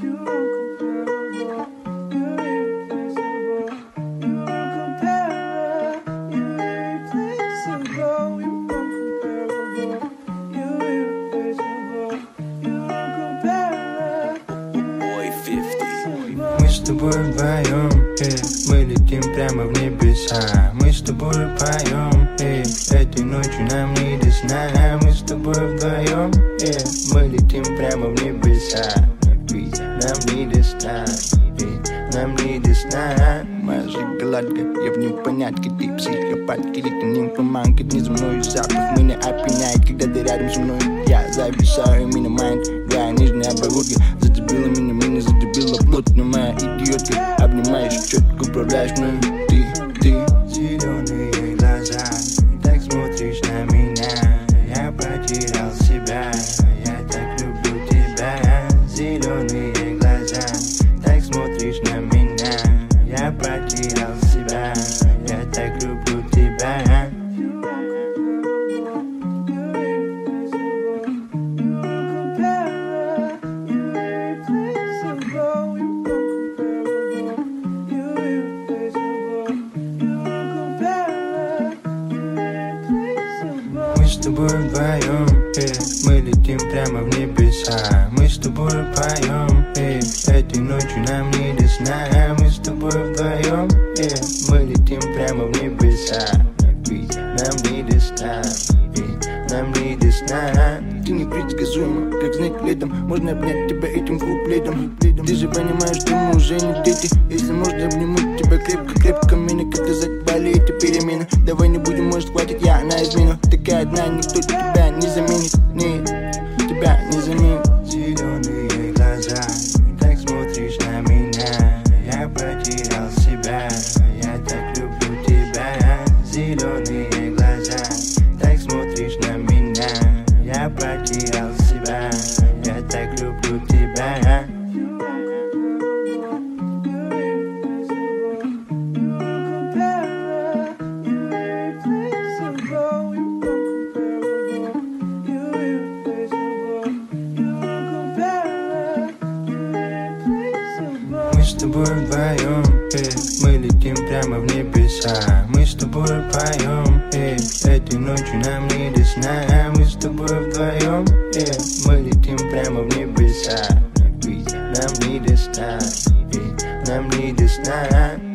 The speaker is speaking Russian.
Мы с тобой вдвоем, мы летим прямо в небеса. Мы с тобой поем, этой ночью нам не до сна. Мы с тобой вдвоем, мы летим прямо в небеса. Ведь нам не до сна, нам не до сна. Моя шоколадка, я в непонятке. Ты психопатки, или нимфоманка. Не за мною запах меня опьяняет. Когда ты рядом со мной, я зависаю. Меня майнд, твоя нежная оборотка. Зацепила меня зацепила плотно. Моя идиотка, обнимаешь, четко управляешь мною. Ты зеленые глаза, так смотришь на меня. Я потерял себя, я так люблю тебя. Зеленые глаза, так смотришь на меня. Я потерял себя, я так люблю тебя. Мы с тобой вдвоем, мы летим прямо в небеса. Мы с тобой поем, этой ночью нам не до сна. Мы с тобой вдвоем, мы летим прямо в небеса. Ведь нам не до сна, нам не до сна. Ты непредсказуема, как знак летом. Можно обнять тебя этим куплетом. Ты же понимаешь, что мы уже не дети. Если можно, обниму тебя крепко-крепко. Меня как-то задали эти перемены. Давай не будем, может хватит, я на измену. Такая одна, никто тебя не заменит. Нет, тебя не заменит. Зеленые глаза, так смотришь на меня. Я потерял себя, я так люблю тебя. Зеленые глаза, так смотришь на меня. Я потерял себя, я так люблю тебя. Мы с тобой вдвоем, мы летим прямо в небеса. Мы с тобой поем, этой ночью нам не до сна. Мы с тобой вдвоем, мы летим прямо в небеса. Ведь нам не до сна, нам не до сна.